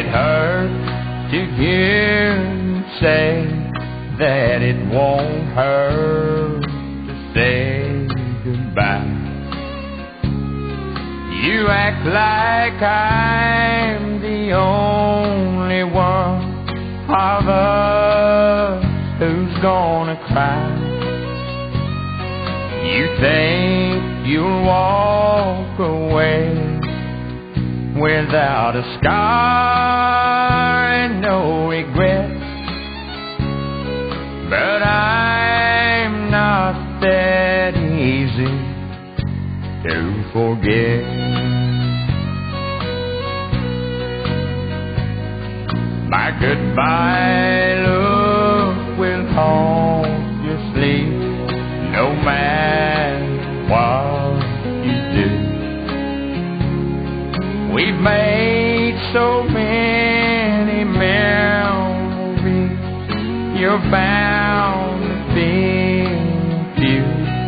It hurts to hear you say that it won't hurt to say goodbye. You act like I'm the only one of us who's gonna cry. You think you'll walk away without a scar and no regrets, but I'm not that easy to forget. My goodbye look will haunt your sleep, no matter what you do. We've made so many memories, you're bound to feel few.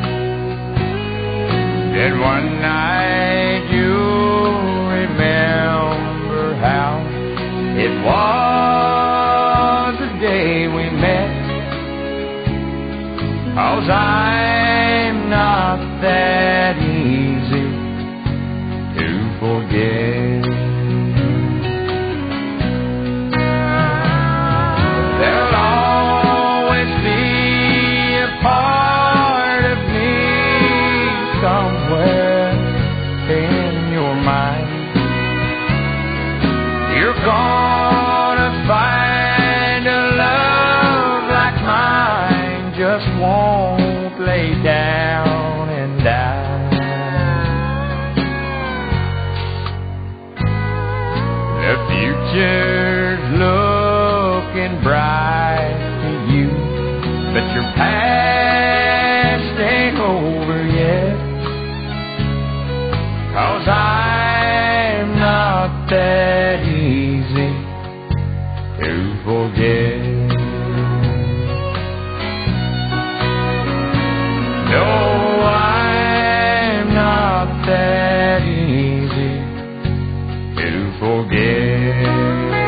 That one night you'll remember how it was the day we met. 'Cause I'm not that easy to forget. There'll always be a part of me somewhere in your mind. You're gonna find a love like mine just won't lay down and die. The future's looking bright to you, but your past ain't over yet. 'Cause I'm not that easy to forget. No, I'm not that easy to forget.